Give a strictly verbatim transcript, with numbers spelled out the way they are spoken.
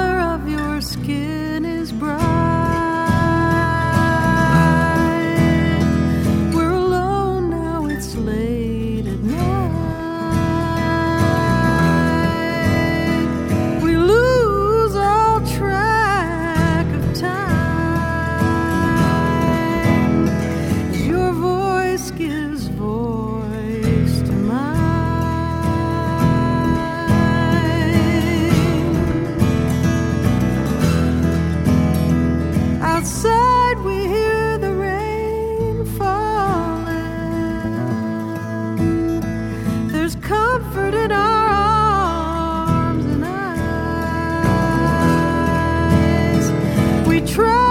color of your skin is bright. We're alone now, it's late at night. We lose all track of time. Your voice gives voice to mine. Outside we hear the rain falling. There's comfort in our arms and eyes. We try